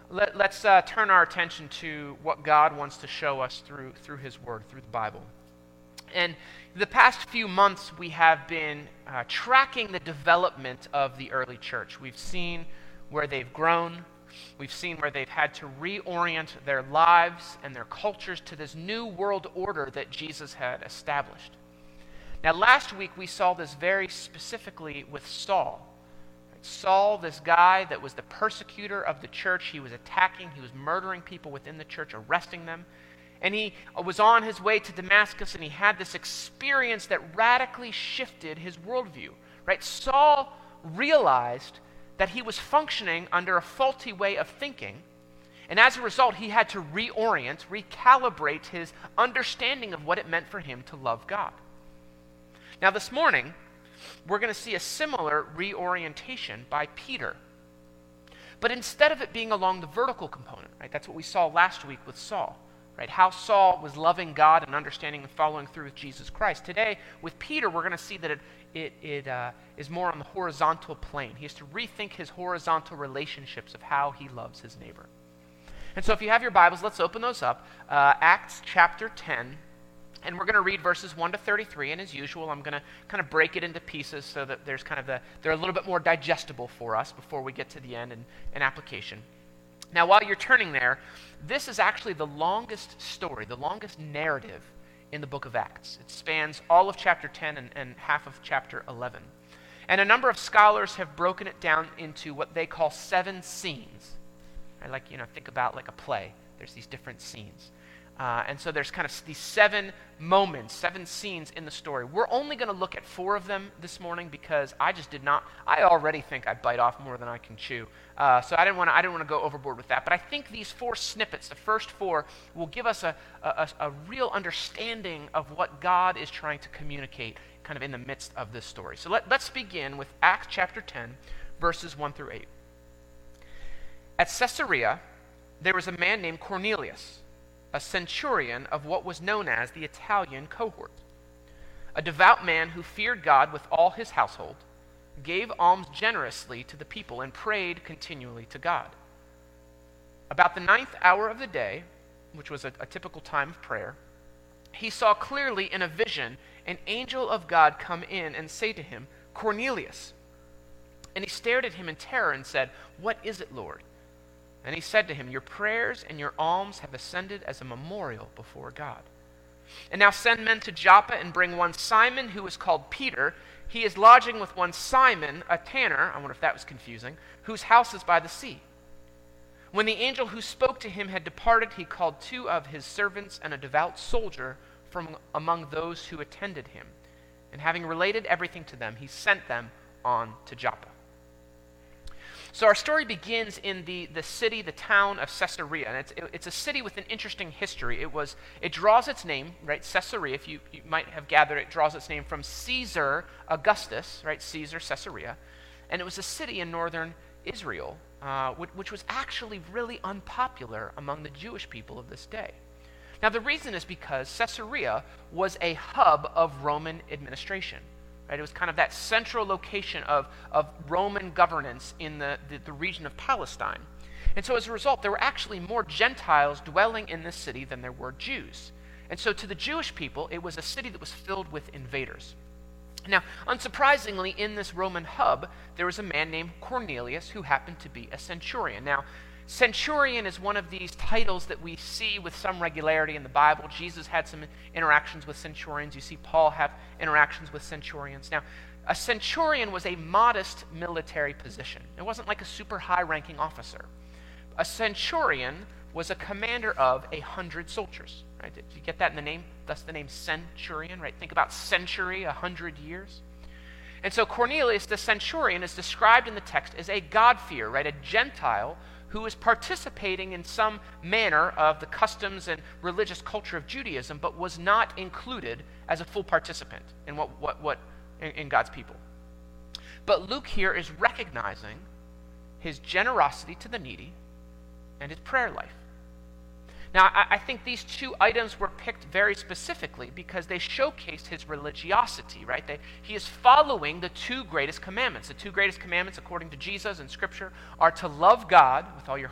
Let's turn our attention to what God wants to show us through His Word, through the Bible. And the past few months, we have been tracking the development of the early church. We've seen where they've grown. We've seen where they've had to reorient their lives and their cultures to this new world order that Jesus had established. Now, last week, we saw this very specifically with Saul. Saul, this guy that was the persecutor of the church, he was attacking, he was murdering people within the church, arresting them. And he was on his way to Damascus, and he had this experience that radically shifted his worldview. Right? Saul realized that he was functioning under a faulty way of thinking, and as a result, he had to reorient, recalibrate his understanding of what it meant for him to love God. Now, this morning, we're going to see a similar reorientation by Peter. But instead of it being along the vertical component, right? That's what we saw last week with Saul, right? How Saul was loving God and understanding and following through with Jesus Christ. Today, with Peter, we're going to see that it is more on the horizontal plane. He has to rethink his horizontal relationships of how he loves his neighbor. And so if you have your Bibles, let's open those up. Acts chapter 10. And we're going to read verses 1 to 33, and as usual, I'm going to kind of break it into pieces so that there's they're a little bit more digestible for us before we get to the end and application. Now, while you're turning there, this is actually the longest story, the longest narrative in the book of Acts. It spans all of chapter 10 and half of chapter 11. And a number of scholars have broken it down into what they call 7 scenes. Right? Think about like a play. There's these different scenes. And so there's kind of these 7 moments, 7 scenes in the story. We're only going to look at 4 of them this morning because I already think I bite off more than I can chew. So I didn't want to go overboard with that. But I think these 4 snippets, the first 4, will give us a real understanding of what God is trying to communicate kind of in the midst of this story. So let's begin with Acts chapter 10, verses 1 through 8. At Caesarea, there was a man named Cornelius, a centurion of what was known as the Italian cohort, a devout man who feared God with all his household, gave alms generously to the people, and prayed continually to God. About the 9th hour of the day, which was a typical time of prayer, he saw clearly in a vision an angel of God come in and say to him, "Cornelius." And he stared at him in terror and said, "What is it, Lord?" And he said to him, "Your prayers and your alms have ascended as a memorial before God. And now send men to Joppa and bring one Simon, who is called Peter. He is lodging with one Simon, a tanner," I wonder if that was confusing, "whose house is by the sea." When the angel who spoke to him had departed, he called 2 of his servants and a devout soldier from among those who attended him. And having related everything to them, he sent them on to Joppa. So our story begins in the city, the town of Caesarea, and it's a city with an interesting history. It draws its name, right? Caesarea, if you might have gathered, it draws its name from Caesar Augustus, right? Caesar, Caesarea, and it was a city in northern Israel, which was actually really unpopular among the Jewish people of this day. Now the reason is because Caesarea was a hub of Roman administration. Right? It was kind of that central location of Roman governance in the region of Palestine. And so as a result, there were actually more Gentiles dwelling in this city than there were Jews. And so to the Jewish people, it was a city that was filled with invaders. Now, unsurprisingly, in this Roman hub, there was a man named Cornelius who happened to be a centurion. Now, centurion is one of these titles that we see with some regularity in the Bible. Jesus had some interactions with centurions. You see Paul have interactions with centurions. Now, a centurion was a modest military position. It wasn't like a super high-ranking officer. A centurion was a commander of 100 soldiers. Right? Did you get that in the name? Thus the name centurion, right? Think about century, 100 years. And so Cornelius, the centurion, is described in the text as a God-fearer, right? A Gentile who is participating in some manner of the customs and religious culture of Judaism, but was not included as a full participant in in God's people. But Luke here is recognizing his generosity to the needy and his prayer life. Now, I think these 2 items were picked very specifically because they showcased his religiosity, right? He is following the 2 greatest commandments. The 2 greatest commandments, according to Jesus and Scripture, are to love God with all your heart,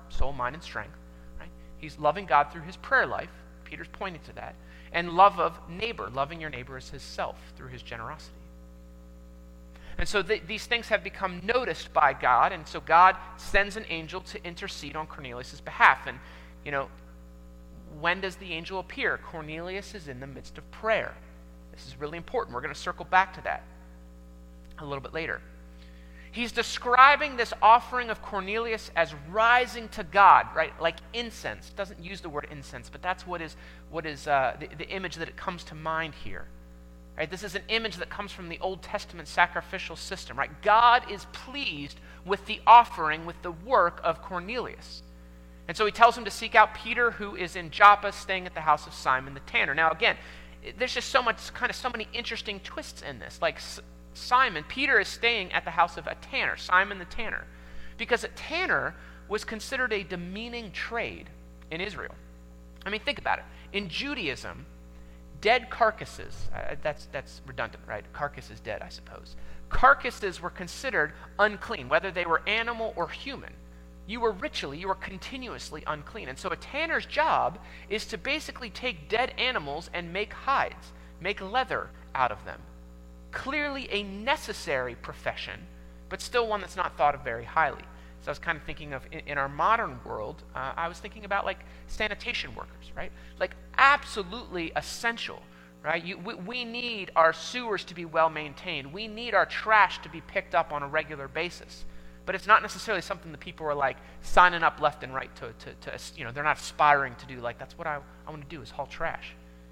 soul, mind, and strength. Right? He's loving God through his prayer life. Peter's pointing to that. And love of neighbor, loving your neighbor as his self through his generosity. And so these things have become noticed by God, and so God sends an angel to intercede on Cornelius' behalf. And, when does the angel appear? Cornelius is in the midst of prayer. This is really important. We're going to circle back to that a little bit later. He's describing this offering of Cornelius as rising to God, right? Like incense. Doesn't use the word incense, but that's what is the image that it comes to mind here. Right? This is an image that comes from the Old Testament sacrificial system, right? God is pleased with the offering, with the work of Cornelius. And so he tells him to seek out Peter, who is in Joppa, staying at the house of Simon the tanner. Now again, there's just so many interesting twists in this. Like Peter is staying at the house of a tanner, Simon the tanner, because a tanner was considered a demeaning trade in Israel. I mean, think about it. In Judaism, dead carcasses, that's redundant, right? Carcass is dead, I suppose. Carcasses were considered unclean, whether they were animal or human. You were continuously unclean. And so a tanner's job is to basically take dead animals and make hides, make leather out of them. Clearly a necessary profession, but still one that's not thought of very highly. So I was kind of thinking of, in our modern world, I was thinking about like sanitation workers, right? Like absolutely essential, right? We need our sewers to be well maintained. We need our trash to be picked up on a regular basis. But it's not necessarily something that people are like signing up left and right to they're not aspiring to do. Like, that's what I want to do, is haul trash.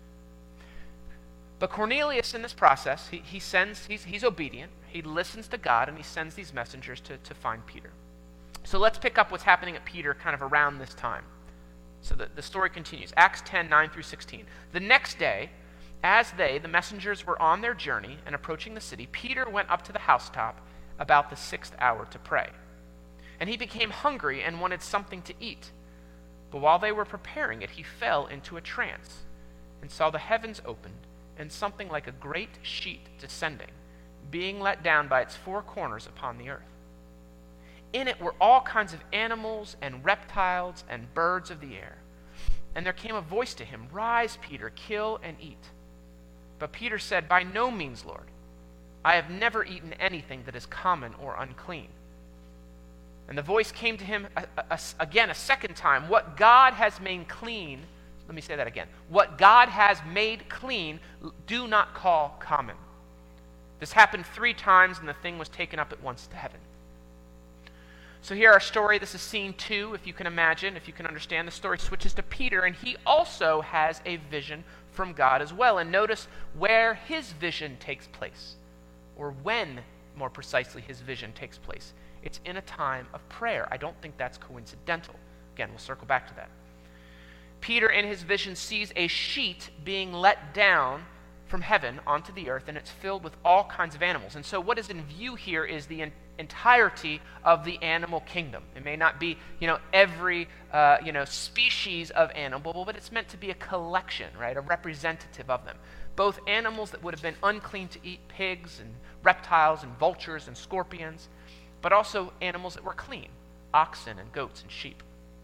But Cornelius, in this process, he's obedient. He listens to God, and he sends these messengers to find Peter. So let's pick up what's happening at Peter kind of around this time. So the story continues. Acts 10, 9 through 16. The next day, as the messengers, were on their journey and approaching the city, Peter went up to the housetop about the 6th hour to pray. And he became hungry and wanted something to eat. But while they were preparing it, he fell into a trance and saw the heavens opened and something like a great sheet descending, being let down by its four corners upon the earth. In it were all kinds of animals and reptiles and birds of the air. And there came a voice to him, "Rise, Peter, kill and eat." But Peter said, "By no means, Lord. I have never eaten anything that is common or unclean." And the voice came to him again a second time. "What God has made clean," let me say that again. "What God has made clean, do not call common." This happened 3 times, and the thing was taken up at once to heaven. So here our story, this is scene 2, if you can imagine, if you can understand. The story switches to Peter, and he also has a vision from God as well. And notice where his vision takes place, or when, more precisely, his vision takes place. It's in a time of prayer. I don't think that's coincidental. Again, we'll circle back to that. Peter, in his vision, sees a sheet being let down from heaven onto the earth, and it's filled with all kinds of animals. And so what is in view here is the entirety of the animal kingdom. It may not be, every, species of animal, but it's meant to be a collection, right? A representative of them. Both animals that would have been unclean to eat, pigs and reptiles and vultures and scorpions, but also animals that were clean, oxen and goats and sheep.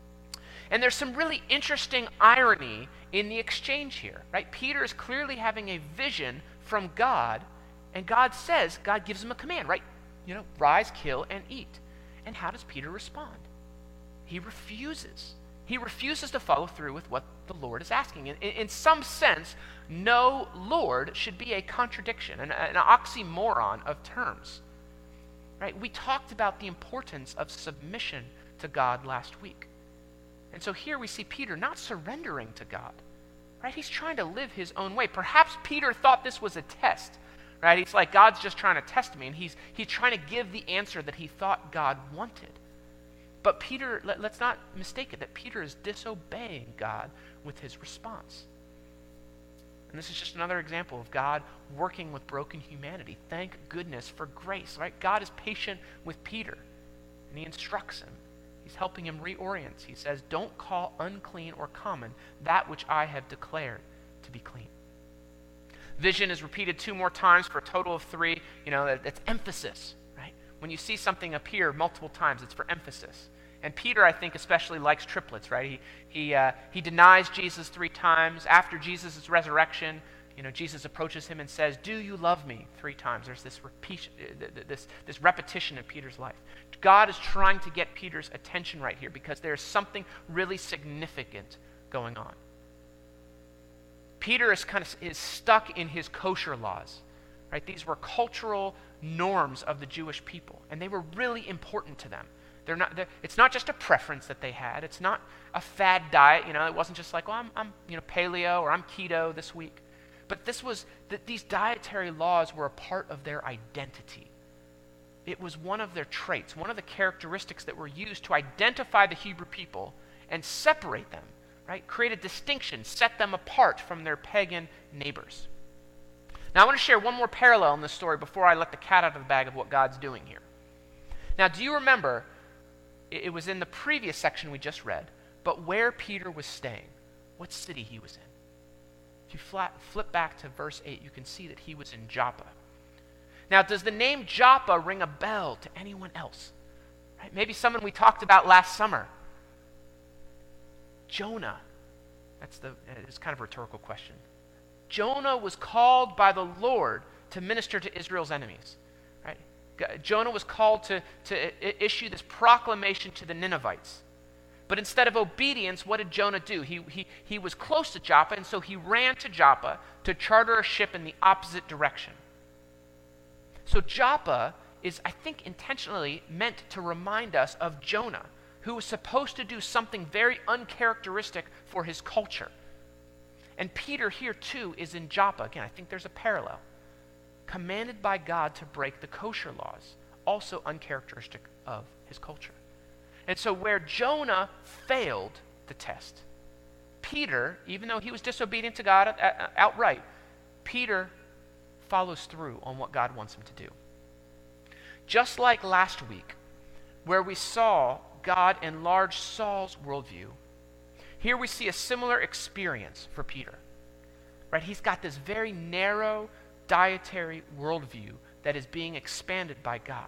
And there's some really interesting irony in the exchange here, right? Peter is clearly having a vision from God, and God gives him a command, right? Rise, kill, and eat. And how does Peter respond? He refuses. He refuses to follow through with what the Lord is asking. In some sense, no Lord should be a contradiction, an oxymoron of terms. Right? We talked about the importance of submission to God last week. And so here we see Peter not surrendering to God. Right? He's trying to live his own way. Perhaps Peter thought this was a test. Right? He's like, God's just trying to test me, and he's trying to give the answer that he thought God wanted. But Peter, let's not mistake it, that Peter is disobeying God with his response. And this is just another example of God working with broken humanity. Thank goodness for grace, right? God is patient with Peter, and he instructs him. He's helping him reorient. He says, "Don't call unclean or common that which I have declared to be clean." Vision is repeated 2 more times for a total of 3. That's emphasis, right? When you see something appear multiple times, it's for emphasis. And Peter, I think, especially likes triplets, right? He denies Jesus 3 times. After Jesus' resurrection, Jesus approaches him and says, "Do you love me?" 3 times. There's this repetition in Peter's life. God is trying to get Peter's attention right here because there's something really significant going on. Peter is stuck in his kosher laws, right? These were cultural norms of the Jewish people, and they were really important to them. It's not just a preference that they had. It's not a fad diet. It wasn't just like, I'm paleo or I'm keto this week. But these dietary laws were a part of their identity. It was one of their traits, one of the characteristics that were used to identify the Hebrew people and separate them, right? Create a distinction, set them apart from their pagan neighbors. Now I want to share one more parallel in this story before I let the cat out of the bag of what God's doing here. Now, do you remember, it was in the previous section we just read, but where Peter was staying, what city he was in? If you flip back to verse 8, you can see that he was in Joppa. Now, does the name Joppa ring a bell to anyone else? Right? Maybe someone we talked about last summer. Jonah. It's kind of a rhetorical question. Jonah was called by the Lord to minister to Israel's enemies. Right? Jonah was called to issue this proclamation to the Ninevites. But instead of obedience, what did Jonah do? He was close to Joppa, and so he ran to Joppa to charter a ship in the opposite direction. So Joppa is, I think, intentionally meant to remind us of Jonah, who was supposed to do something very uncharacteristic for his culture. And Peter here, too, is in Joppa. Again, I think there's a parallel. Commanded by God to break the kosher laws, also uncharacteristic of his culture. And so where Jonah failed the test, Peter, even though he was disobedient to God outright, Peter follows through on what God wants him to do. Just like last week, where we saw God enlarge Saul's worldview, here we see a similar experience for Peter. Right? He's got this very narrow dietary worldview that is being expanded by God.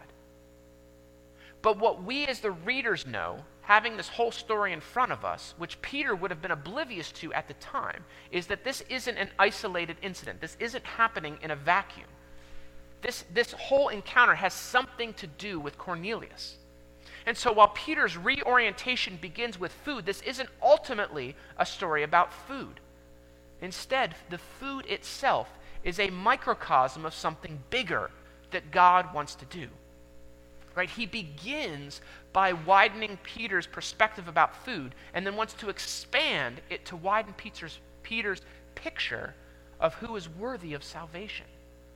But what we as the readers know, having this whole story in front of us, which Peter would have been oblivious to at the time, is that this isn't an isolated incident. This isn't happening in a vacuum. This whole encounter has something to do with Cornelius. And so while Peter's reorientation begins with food, this isn't ultimately a story about food. Instead, the food itself is a microcosm of something bigger that God wants to do. Right? He begins by widening Peter's perspective about food and then wants to expand it to widen Peter's picture of who is worthy of salvation.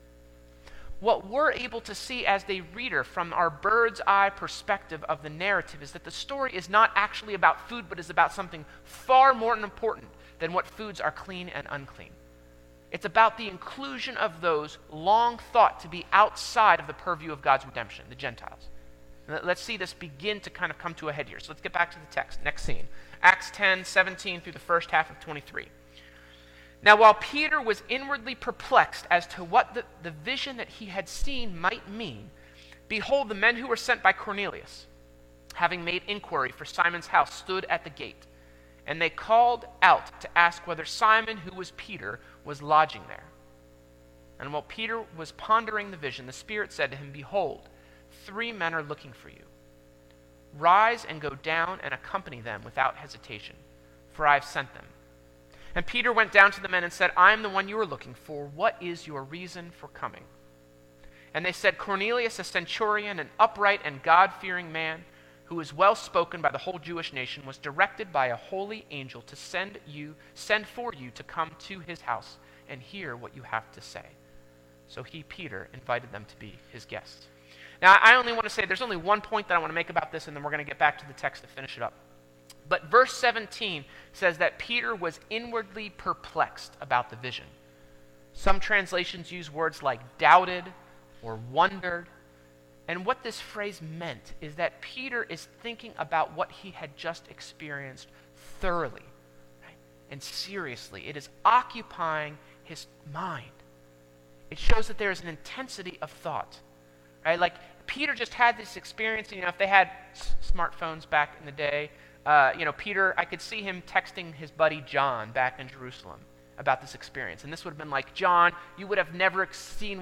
What we're able to see as the reader from our bird's eye perspective of the narrative is that the story is not actually about food, but is about something far more important than what foods are clean and unclean. It's about the inclusion of those long thought to be outside of the purview of God's redemption, the Gentiles. And let's see this begin to kind of come to a head here. So let's get back to the text. Next scene. Acts 10:17 through the first half of 23. Now while Peter was inwardly perplexed as to what the vision that he had seen might mean, behold, the men who were sent by Cornelius, having made inquiry for Simon's house, stood at the gate. And they called out to ask whether Simon, who was Peter, was lodging there. And while Peter was pondering the vision, the Spirit said to him, "Behold, 3 men are looking for you. Rise and go down and accompany them without hesitation, for I have sent them." And Peter went down to the men and said, "I am the one you are looking for. What is your reason for coming?" And they said, "Cornelius, a centurion, an upright and God-fearing man, who is well spoken by the whole Jewish nation, was directed by a holy angel to send for you to come to his house and hear what you have to say." So he, Peter, invited them to be his guests. Now, I only want to say there's only one point that I want to make about this, and then we're going to get back to the text to finish it up. But verse 17 says that Peter was inwardly perplexed about the vision. Some translations use words like doubted or wondered. And what this phrase meant is that Peter is thinking about what he had just experienced thoroughly, right, and seriously. It is occupying his mind. It shows that there is an intensity of thought. Right? Like Peter just had this experience. If they had smartphones back in the day, Peter, I could see him texting his buddy John back in Jerusalem about this experience. And this would have been like, John, you would have never seen,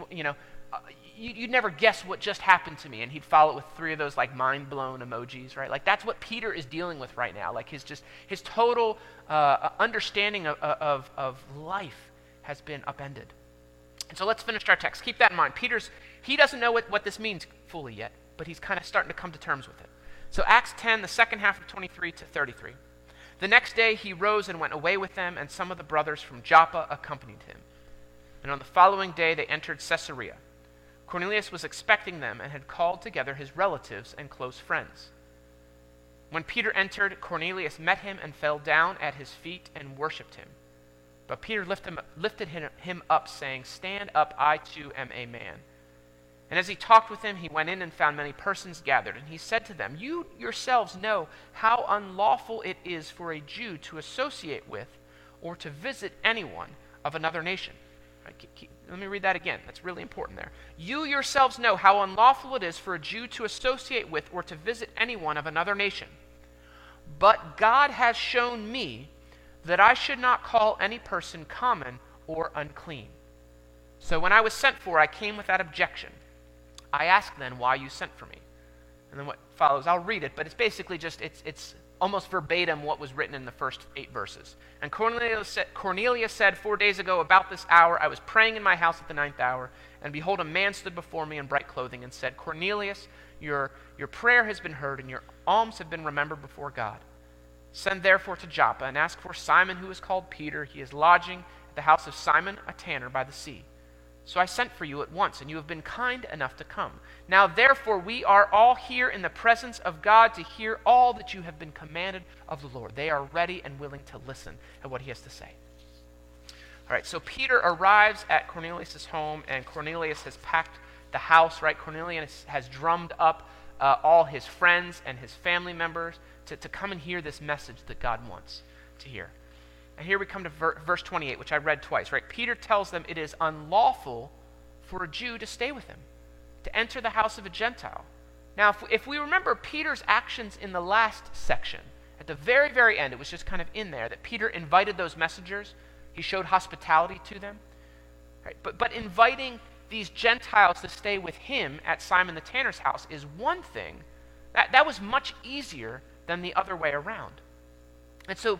you'd never guess what just happened to me. And he'd follow it with 3 of those like mind-blown emojis, right? Like that's what Peter is dealing with right now. Like his total understanding of life has been upended. And so let's finish our text. Keep that in mind. He doesn't know what this means fully yet, but he's kind of starting to come to terms with it. So Acts 10, the second half of 23 to 33. The next day he rose and went away with them, and some of the brothers from Joppa accompanied him. And on the following day they entered Caesarea. Cornelius was expecting them and had called together his relatives and close friends. When Peter entered, Cornelius met him and fell down at his feet and worshipped him. But Peter lifted him up, saying, "Stand up, I too am a man." And as he talked with him, he went in and found many persons gathered. And he said to them, "You yourselves know how unlawful it is for a Jew to associate with or to visit anyone of another nation." Right, let me read that again. That's really important there. "You yourselves know how unlawful it is for a Jew to associate with or to visit anyone of another nation. But God has shown me that I should not call any person common or unclean. So when I was sent for, I came without objection. I asked then why you sent for me." And then what follows, I'll read it, but it's basically just, it's almost verbatim what was written in the first 8 verses. "And Cornelius said, 4 days ago, about this hour, I was praying in my house at the 9th hour, and behold, a man stood before me in bright clothing and said, 'Cornelius, your prayer has been heard, and your alms have been remembered before God. Send therefore to Joppa, and ask for Simon, who is called Peter. He is lodging at the house of Simon, a tanner by the sea. So I sent for you at once, and you have been kind enough to come. Now therefore we are all here in the presence of God to hear all that you have been commanded of the Lord.'" They are ready and willing to listen at what he has to say. All right, so Peter arrives at Cornelius' home, and Cornelius has packed the house, right? Cornelius has drummed up all his friends and his family members to come and hear this message that God wants to hear. And here we come to verse 28, which I read twice, right? Peter tells them it is unlawful for a Jew to stay with him, to enter the house of a Gentile. Now, if we remember Peter's actions in the last section, at the very, very end, it was just kind of in there that Peter invited those messengers. He showed hospitality to them. Right? But inviting these Gentiles to stay with him at Simon the tanner's house is one thing. That was much easier than the other way around. And so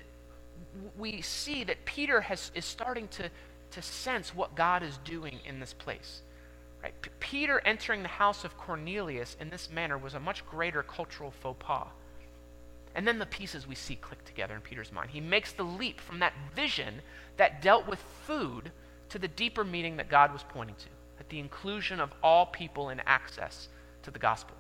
we see that Peter is starting to sense what God is doing in this place. Right? Peter entering the house of Cornelius in this manner was a much greater cultural faux pas. And then the pieces we see click together in Peter's mind. He makes the leap from that vision that dealt with food to the deeper meaning that God was pointing to, at the inclusion of all people in access to the gospel.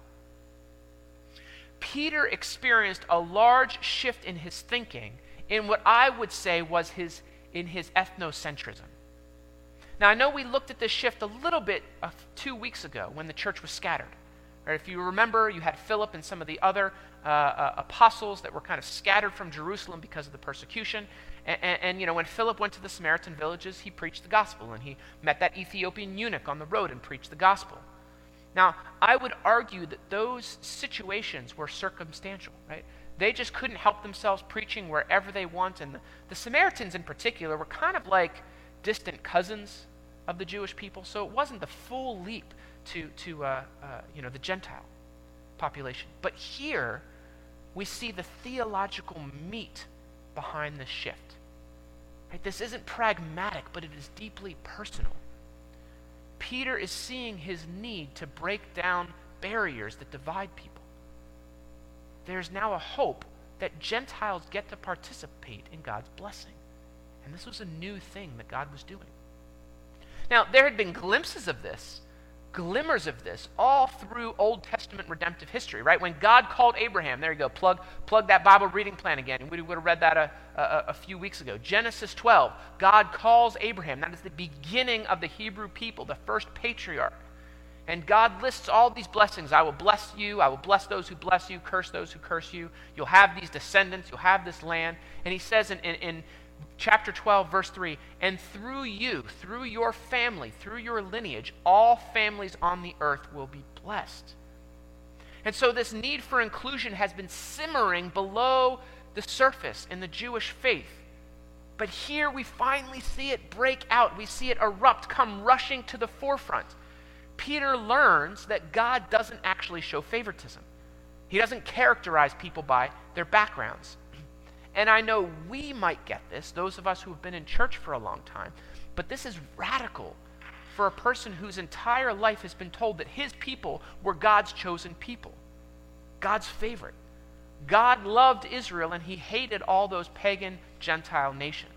Peter experienced a large shift in his thinking in what I would say was in his ethnocentrism. Now, I know we looked at this shift a little bit 2 weeks ago when the church was scattered. Right? If you remember, you had Philip and some of the other apostles that were kind of scattered from Jerusalem because of the persecution. And when Philip went to the Samaritan villages, he preached the gospel, and he met that Ethiopian eunuch on the road and preached the gospel. Now, I would argue that those situations were circumstantial, right? They just couldn't help themselves preaching wherever they want, and the Samaritans in particular were kind of like distant cousins of the Jewish people, so it wasn't the full leap to the Gentile population. But here, we see the theological meat behind this shift. Right? This isn't pragmatic, but it is deeply personal. Peter is seeing his need to break down barriers that divide people. There's now a hope that Gentiles get to participate in God's blessing. And this was a new thing that God was doing. Now, there had been glimpses of this, glimmers of this, all through Old Testament redemptive history, right? When God called Abraham, there you go, plug that Bible reading plan again. We would have read that a few weeks ago. Genesis 12, God calls Abraham. That is the beginning of the Hebrew people, the first patriarch. And God lists all these blessings. I will bless you. I will bless those who bless you, curse those who curse you. You'll have these descendants. You'll have this land. And he says in Chapter 12, verse 3, and through you, through your family, through your lineage, all families on the earth will be blessed. And so this need for inclusion has been simmering below the surface in the Jewish faith. But here we finally see it break out. We see it erupt, come rushing to the forefront. Peter learns that God doesn't actually show favoritism. He doesn't characterize people by their backgrounds. And I know we might get this, those of us who have been in church for a long time, but this is radical for a person whose entire life has been told that his people were God's chosen people, God's favorite. God loved Israel and he hated all those pagan Gentile nations.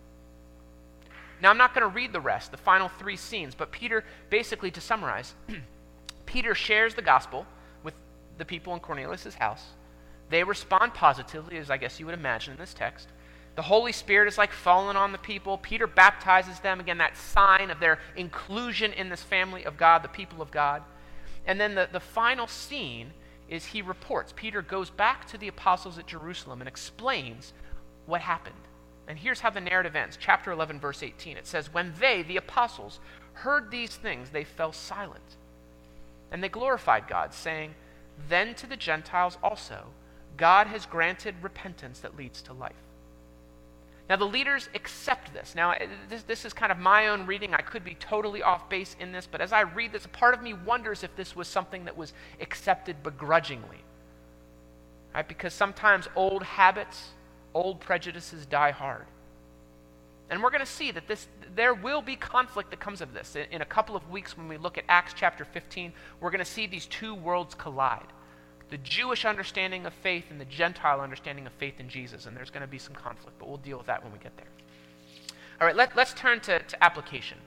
Now, I'm not going to read the rest, the final 3 scenes, but Peter, basically to summarize, Peter shares the gospel with the people in Cornelius' house. They respond positively, as I guess you would imagine in this text. The Holy Spirit is like falling on the people. Peter baptizes them, again, that sign of their inclusion in this family of God, the people of God. And then the final scene is he reports. Peter goes back to the apostles at Jerusalem and explains what happened. And here's how the narrative ends. Chapter 11, verse 18. It says, when they, the apostles, heard these things, they fell silent. And they glorified God, saying, then to the Gentiles also, God has granted repentance that leads to life. Now, the leaders accept this. Now, this is kind of my own reading. I could be totally off base in this, but as I read this, a part of me wonders if this was something that was accepted begrudgingly. Right? Because sometimes old habits, old prejudices die hard. And we're going to see that there will be conflict that comes of this. In a couple of weeks, when we look at Acts chapter 15, we're going to see these two worlds collide. The Jewish understanding of faith and the Gentile understanding of faith in Jesus. And there's going to be some conflict, but we'll deal with that when we get there. All right, let's turn to application.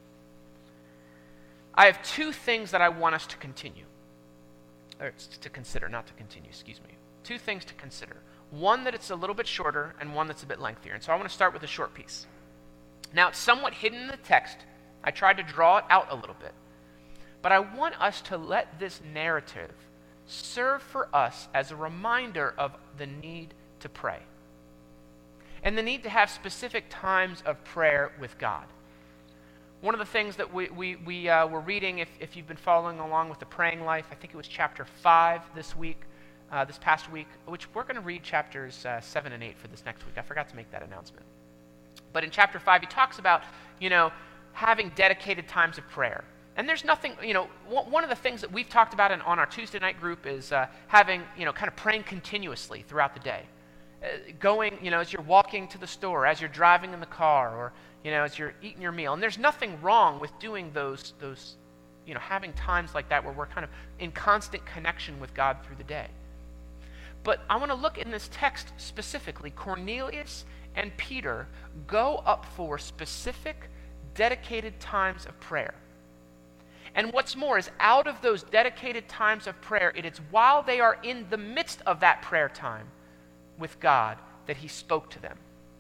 I have 2 things that I want us to continue. Or to consider, not to continue, excuse me. 2 things to consider. One that it's a little bit shorter and one that's a bit lengthier. And so I want to start with the short piece. Now, it's somewhat hidden in the text. I tried to draw it out a little bit. But I want us to let this narrative serve for us as a reminder of the need to pray and the need to have specific times of prayer with God. One of the things that we were reading, if you've been following along with the praying life, I think it was chapter 5 this past week, which we're going to read chapters 7 and 8 for this next week. I forgot to make that announcement. But in chapter 5, he talks about, having dedicated times of prayer. And there's nothing, one of the things that we've talked about on our Tuesday night group is having, kind of praying continuously throughout the day. Going, as you're walking to the store, as you're driving in the car, or, as you're eating your meal. And there's nothing wrong with doing those, having times like that where we're kind of in constant connection with God through the day. But I want to look in this text specifically. Cornelius and Peter go up for specific, dedicated times of prayer. And what's more is out of those dedicated times of prayer, it is while they are in the midst of that prayer time with God that he spoke to them.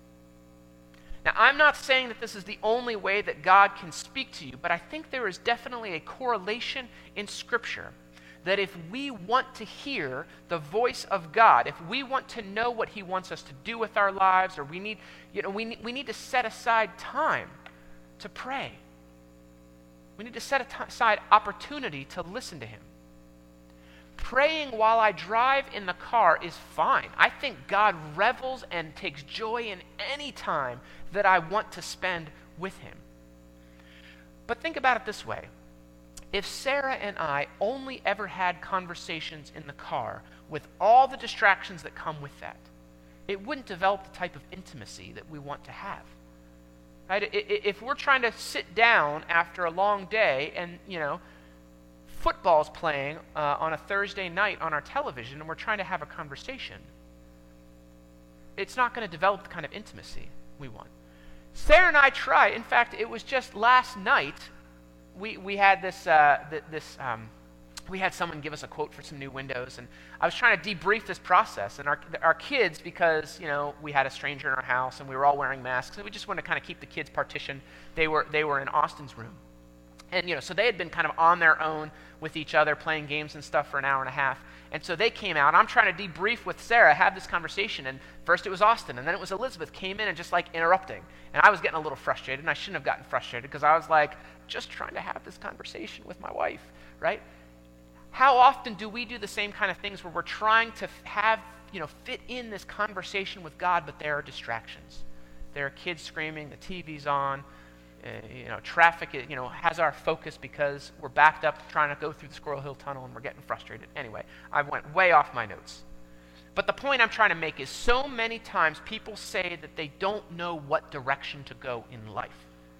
Now, I'm not saying that this is the only way that God can speak to you, but I think there is definitely a correlation in Scripture that if we want to hear the voice of God, if we want to know what he wants us to do with our lives, or we need to set aside time to pray. We need to set aside opportunity to listen to him. Praying while I drive in the car is fine. I think God revels and takes joy in any time that I want to spend with him. But think about it this way. If Sarah and I only ever had conversations in the car with all the distractions that come with that, it wouldn't develop the type of intimacy that we want to have. Right? If we're trying to sit down after a long day and, football's playing on a Thursday night on our television and we're trying to have a conversation, it's not going to develop the kind of intimacy we want. Sarah and I tried. In fact, it was just last night we had we had someone give us a quote for some new windows, and I was trying to debrief this process. And our kids, because we had a stranger in our house and we were all wearing masks, and we just wanted to kind of keep the kids partitioned. They were in Austin's room, And, so they had been kind of on their own with each other, playing games and stuff for an hour and a half. And so they came out. I'm trying to debrief with Sarah, have this conversation. And first it was Austin, and then it was Elizabeth came in and just like interrupting. And I was getting a little frustrated, and I shouldn't have gotten frustrated because I was like, just trying to have this conversation with my wife, right? How often do we do the same kind of things where we're trying to have, fit in this conversation with God, but there are distractions. There are kids screaming, the TV's on, traffic, has our focus because we're backed up trying to go through the Squirrel Hill Tunnel and we're getting frustrated. Anyway, I went way off my notes. But the point I'm trying to make is so many times people say that they don't know what direction to go in life.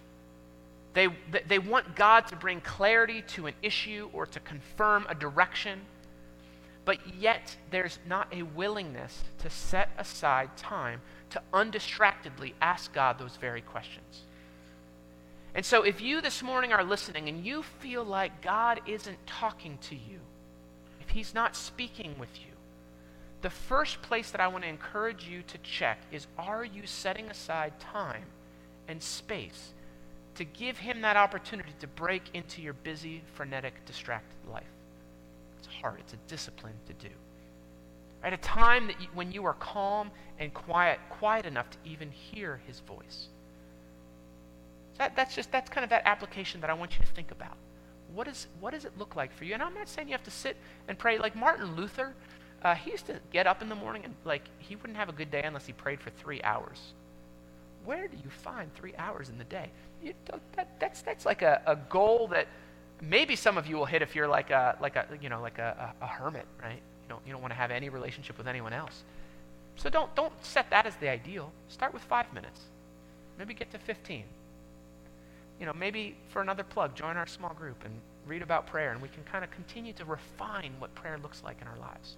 They want God to bring clarity to an issue or to confirm a direction, but yet there's not a willingness to set aside time to undistractedly ask God those very questions. And so if you this morning are listening and you feel like God isn't talking to you, if he's not speaking with you, the first place that I want to encourage you to check is, are you setting aside time and space to give him that opportunity to break into your busy, frenetic, distracted life? It's hard. It's a discipline to do. At a time that when you are calm and quiet enough to even hear his voice. That's kind of that application that I want you to think about. What does it look like for you? And I'm not saying you have to sit and pray like Martin Luther. He used to get up in the morning and he wouldn't have a good day unless he prayed for 3 hours. Where do you find 3 hours in the day? That's like a goal that maybe some of you will hit if you're like a hermit, right? You don't want to have any relationship with anyone else. So don't set that as the ideal. Start with 5 minutes. Maybe get to 15. Maybe for another plug, join our small group and read about prayer, and we can kind of continue to refine what prayer looks like in our lives.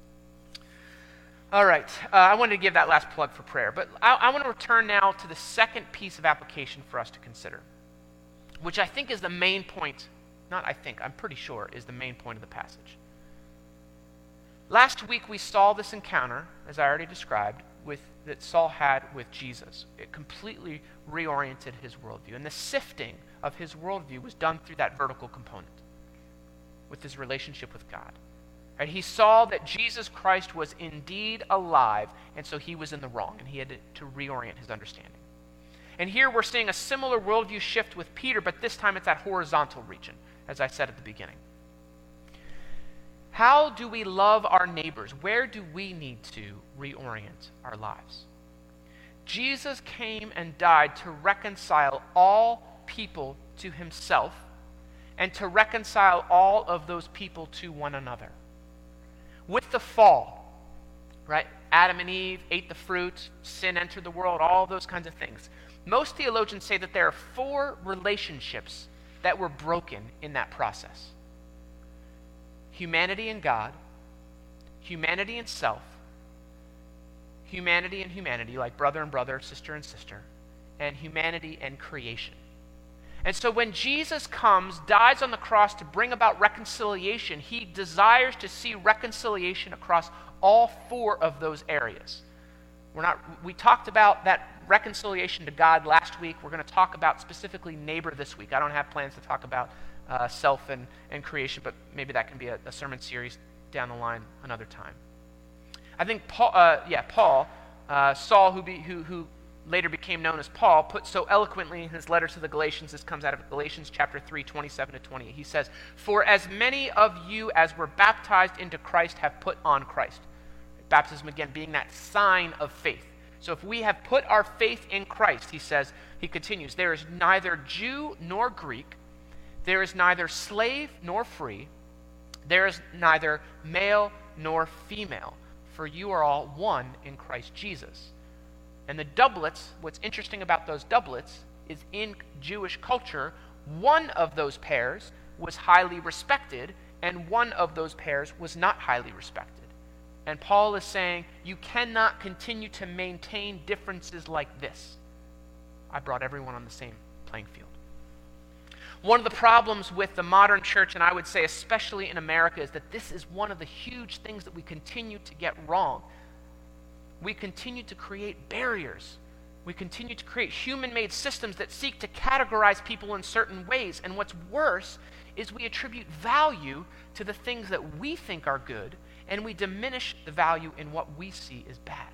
All right, I wanted to give that last plug for prayer, but I want to return now to the second piece of application for us to consider, which I think is the main point, I'm pretty sure is the main point of the passage. Last week we saw this encounter, as I already described, that Saul had with Jesus. It completely reoriented his worldview, and the sifting of his worldview was done through that vertical component, with his relationship with God. Right? He saw that Jesus Christ was indeed alive, and so he was in the wrong, and he had to reorient his understanding. And here we're seeing a similar worldview shift with Peter, but this time it's that horizontal region, as I said at the beginning. How do we love our neighbors? Where do we need to reorient our lives? Jesus came and died to reconcile all people to himself and to reconcile all of those people to one another. With the fall, right? Adam and Eve ate the fruit, sin entered the world, all those kinds of things. Most theologians say that there are 4 relationships that were broken in that process. Humanity and God, humanity and self, humanity and humanity, like brother and brother, sister and sister, and humanity and creation. And so when Jesus comes, dies on the cross to bring about reconciliation, he desires to see reconciliation across all 4 of those areas. We talked about that reconciliation to God last week. We're going to talk about specifically neighbor this week. I don't have plans to talk about self and creation, but maybe that can be a sermon series down the line another time. I think Paul, Saul, who later became known as Paul, put so eloquently in his letter to the Galatians. This comes out of Galatians chapter 3, 27 to 28. He says, "For as many of you as were baptized into Christ have put on Christ." Baptism, again, being that sign of faith. So if we have put our faith in Christ, he continues, "There is neither Jew nor Greek, there is neither slave nor free, there is neither male nor female, for you are all one in Christ Jesus." And the doublets, what's interesting about those doublets is in Jewish culture, one of those pairs was highly respected and one of those pairs was not highly respected. And Paul is saying, you cannot continue to maintain differences like this. I brought everyone on the same playing field. One of the problems with the modern church, and I would say especially in America, is that this is one of the huge things that we continue to get wrong. We continue to create barriers We continue to create human-made systems that seek to categorize people in certain ways. And what's worse is we attribute value to the things that we think are good, and we diminish the value in what we see as bad.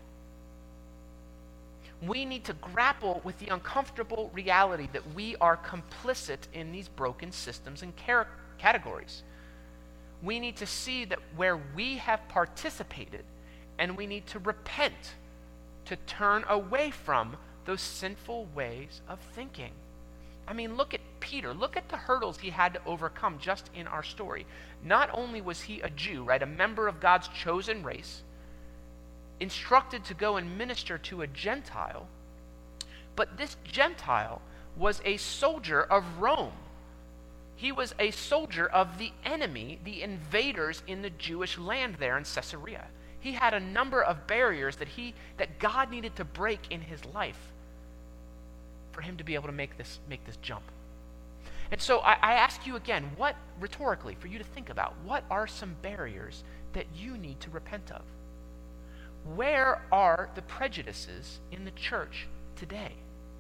We need to grapple with the uncomfortable reality that we are complicit in these broken systems and categories. We need to see that where we have participated, and we need to repent, to turn away from those sinful ways of thinking. I mean, look at Peter. Look at the hurdles he had to overcome just in our story. Not only was he a Jew, right, a member of God's chosen race, instructed to go and minister to a Gentile, but this Gentile was a soldier of Rome. He was a soldier of the enemy, the invaders in the Jewish land there in Caesarea. He had a number of barriers that God needed to break in his life for him to be able to make this jump. And so I ask you again, rhetorically, for you to think about, what are some barriers that you need to repent of? Where are the prejudices in the church today?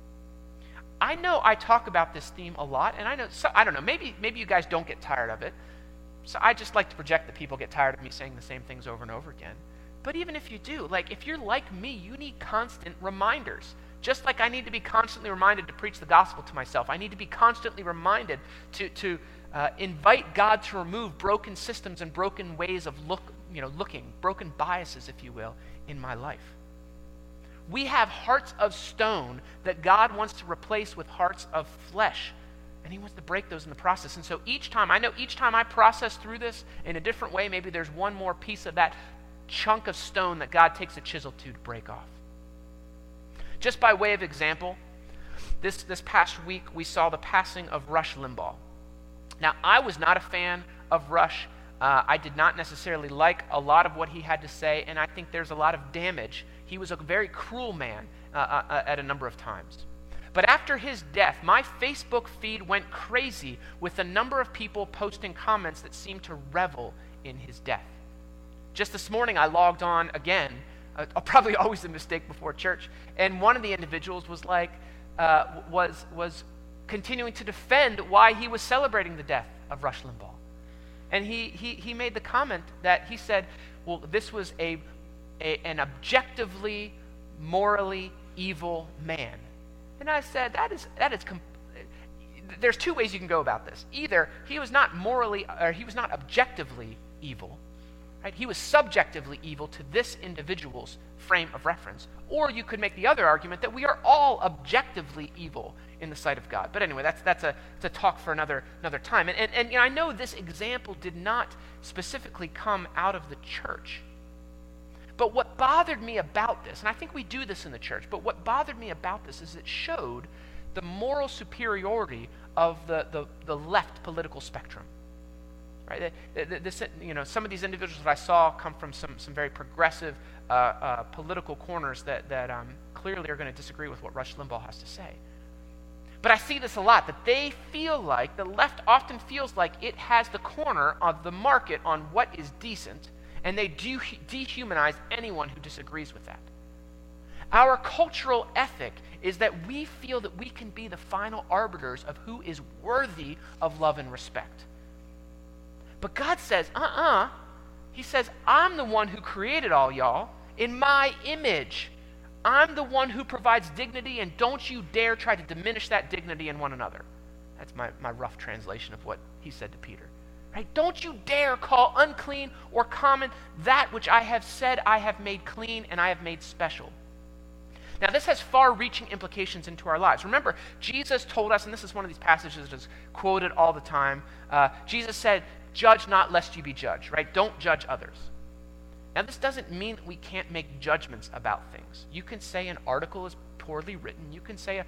I know I talk about this theme a lot, and I don't know, maybe you guys don't get tired of it. So I just like to project that people get tired of me saying the same things over and over again. But even if you do, if you're like me, you need constant reminders. Just like I need to be constantly reminded to preach the gospel to myself, I need to be constantly reminded to invite God to remove broken systems and broken ways of looking, broken biases, if you will, in my life. We have hearts of stone that God wants to replace with hearts of flesh, and he wants to break those in the process. And so each time I process through this in a different way, maybe there's one more piece of that chunk of stone that God takes a chisel to break off. Just by way of example, this past week we saw the passing of Rush Limbaugh. Now, I was not a fan of Rush. I did not necessarily like a lot of what he had to say, and I think there's a lot of damage. He was a very cruel man at a number of times. But after his death, my Facebook feed went crazy with a number of people posting comments that seemed to revel in his death. Just this morning, I logged on again, probably always a mistake before church, and one of the individuals was was continuing to defend why he was celebrating the death of Rush Limbaugh. And he made the comment that he said, well, this was an objectively, morally evil man. And I said, there's two ways you can go about this. Either he was not objectively evil, right? He was subjectively evil to this individual's frame of reference. Or you could make the other argument that we are all objectively evil in the sight of God. But anyway, that's a talk for another time. And I know this example did not specifically come out of the church. But what bothered me about this, and I think we do this in the church, but what bothered me about this is it showed the moral superiority of the left political spectrum. Right? Some of these individuals that I saw come from some very progressive political corners that clearly are going to disagree with what Rush Limbaugh has to say. But I see this a lot, that they feel like, the left often feels like it has the corner of the market on what is decent, and they dehumanize anyone who disagrees with that. Our cultural ethic is that we feel that we can be the final arbiters of who is worthy of love and respect. But God says, He says, I'm the one who created all y'all in my image. I'm the one who provides dignity, and don't you dare try to diminish that dignity in one another. That's my rough translation of what he said to Peter. Right? Don't you dare call unclean or common that which I have said I have made clean and I have made special. Now, this has far-reaching implications into our lives. Remember, Jesus told us, and this is one of these passages that is quoted all the time, Jesus said, judge not lest you be judged, right? Don't judge others. Now, this doesn't mean that we can't make judgments about things. You can say an article is poorly written. You can say a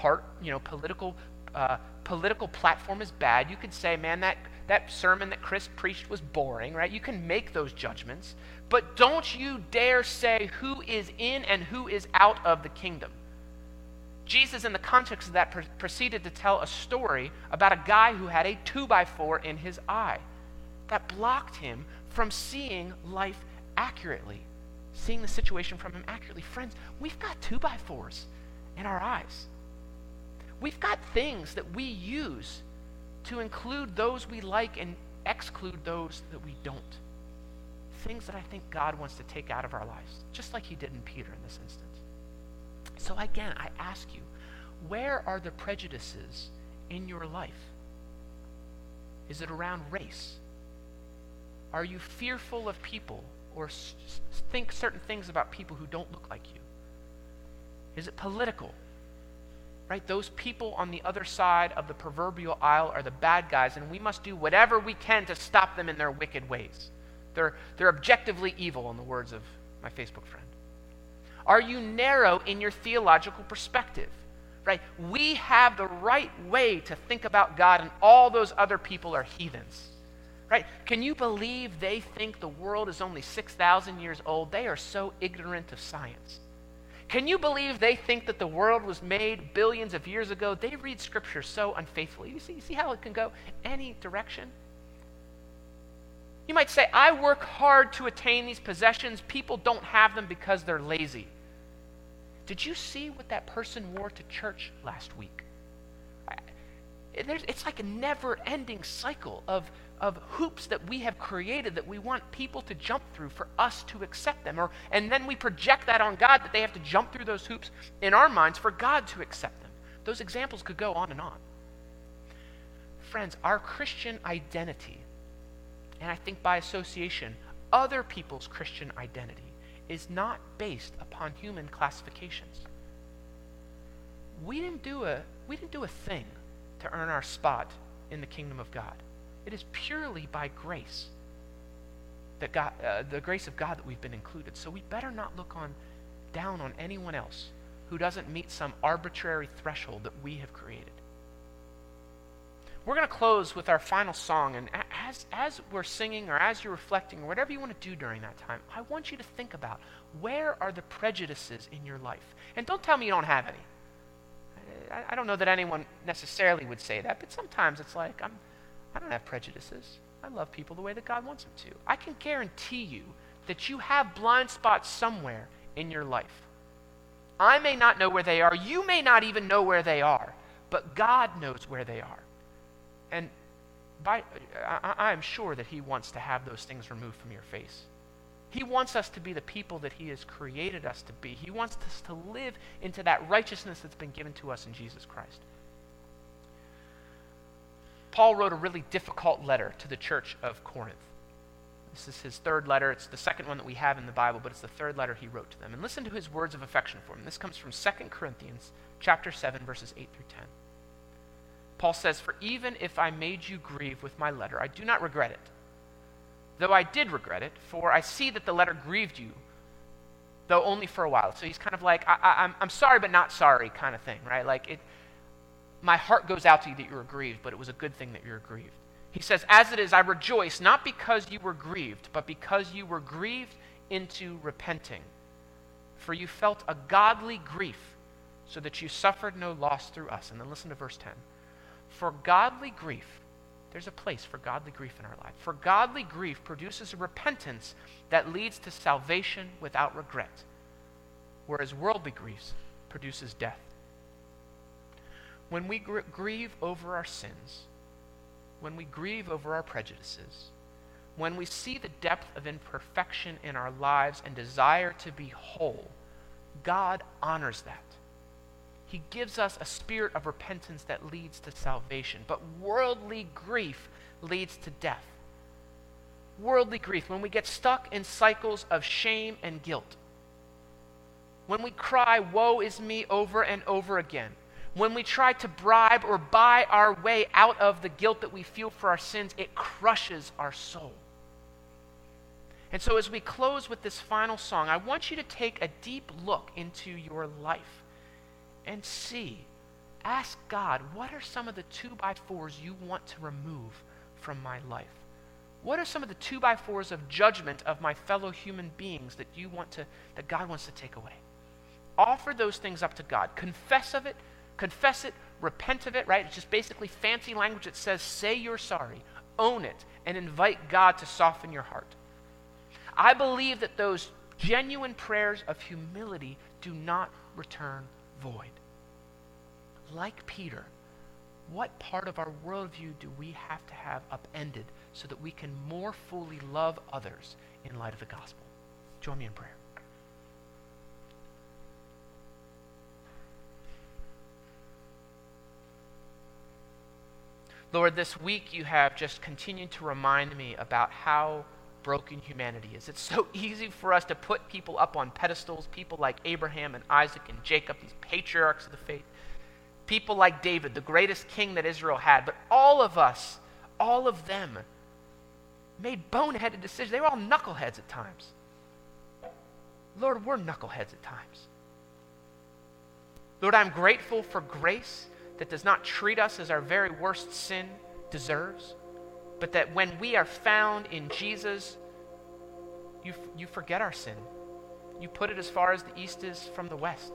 political platform is bad. You could say, man, that sermon that Chris preached was boring, right? You can make those judgments, but don't you dare say who is in and who is out of the kingdom. Jesus, in the context of that, proceeded to tell a story about a guy who had a 2x4 in his eye that blocked him from seeing life accurately, seeing the situation from him accurately. Friends, we've got 2x4s, in our eyes. We've got things that we use to include those we like and exclude those that we don't. Things that I think God wants to take out of our lives, just like he did in Peter in this instance. So again, I ask you, where are the prejudices in your life? Is it around race? Are you fearful of people or think certain things about people who don't look like you? Is it political? Right? Those people on the other side of the proverbial aisle are the bad guys, and we must do whatever we can to stop them in their wicked ways. They're objectively evil, in the words of my Facebook friend. Are you narrow in your theological perspective? Right? We have the right way to think about God, and all those other people are heathens. Right? Can you believe they think the world is only 6,000 years old? They are so ignorant of science. Can you believe they think that the world was made billions of years ago? They read Scripture so unfaithfully. You see how it can go any direction? You might say, I work hard to attain these possessions. People don't have them because they're lazy. Did you see what that person wore to church last week? It's like a never-ending cycle of hoops that we have created that we want people to jump through for us to accept them. And then we project that on God, that they have to jump through those hoops in our minds for God to accept them. Those examples could go on and on. Friends, our Christian identity, and I think by association, other people's Christian identity, is not based upon human classifications. We didn't do a thing to earn our spot in the kingdom of God. It is purely by grace that God, the grace of God, that we've been included. So we better not look down on anyone else who doesn't meet some arbitrary threshold that we have created. We're going to close with our final song, and as we're singing or as you're reflecting or whatever you want to do during that time, I want you to think about, where are the prejudices in your life? And don't tell me you don't have any. I don't know that anyone necessarily would say that, but sometimes it's like, I don't have prejudices. I love people the way that God wants them to. I can guarantee you that you have blind spots somewhere in your life. I may not know where they are. You may not even know where they are, but God knows where they are. And I am sure that he wants to have those things removed from your face. He wants us to be the people that he has created us to be. He wants us to live into that righteousness that's been given to us in Jesus Christ. Paul wrote a really difficult letter to the church of Corinth. This is his third letter. It's the second one that we have in the Bible, but it's the third letter he wrote to them. And listen to his words of affection for them. This comes from 2 Corinthians chapter 7, verses 8 through 10. Paul says, "For even if I made you grieve with my letter, I do not regret it. Though I did regret it, for I see that the letter grieved you, though only for a while." So he's kind of like, I'm sorry but not sorry kind of thing, right? Like, my heart goes out to you that you were grieved, but it was a good thing that you were grieved. He says, "As it is, I rejoice, not because you were grieved, but because you were grieved into repenting. For you felt a godly grief, so that you suffered no loss through us." And then listen to verse 10. "For godly grief," there's a place for godly grief in our life. "For godly grief produces a repentance that leads to salvation without regret, whereas worldly griefs produces death." When we grieve over our sins, when we grieve over our prejudices, when we see the depth of imperfection in our lives and desire to be whole, God honors that. He gives us a spirit of repentance that leads to salvation. But worldly grief leads to death. Worldly grief, when we get stuck in cycles of shame and guilt, when we cry, "Woe is me," over and over again, when we try to bribe or buy our way out of the guilt that we feel for our sins, it crushes our soul. And so as we close with this final song, I want you to take a deep look into your life and see, ask God, what are some of the 2x4s you want to remove from my life? What are some of the 2x4s of judgment of my fellow human beings that that God wants to take away? Offer those things up to God. Confess it, repent of it, right? It's just basically fancy language that says, say you're sorry, own it, and invite God to soften your heart. I believe that those genuine prayers of humility do not return void. like Peter, what part of our worldview do we have to have upended so that we can more fully love others in light of the gospel? Join me in prayer. Lord, this week you have just continued to remind me about how broken humanity is. It's so easy for us to put people up on pedestals, people like Abraham and Isaac and Jacob, these patriarchs of the faith, people like David, the greatest king that Israel had. But all of us, all of them, made boneheaded decisions. They were all knuckleheads at times. Lord, we're knuckleheads at times. Lord, I'm grateful for grace that does not treat us as our very worst sin deserves, but that when we are found in Jesus, you forget our sin. You put it as far as the east is from the west.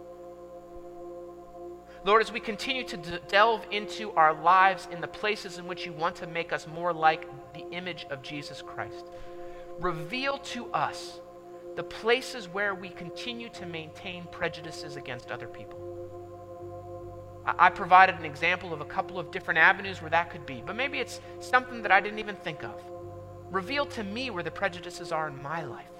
Lord, as we continue to delve into our lives in the places in which you want to make us more like the image of Jesus Christ, reveal to us the places where we continue to maintain prejudices against other people. I provided an example of a couple of different avenues where that could be, but maybe it's something that I didn't even think of. Reveal to me where the prejudices are in my life,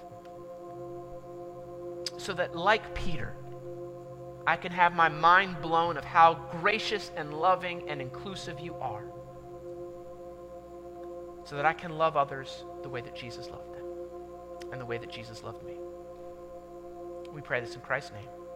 so that, like Peter, I can have my mind blown of how gracious and loving and inclusive you are, so that I can love others the way that Jesus loved them and the way that Jesus loved me. We pray this in Christ's name.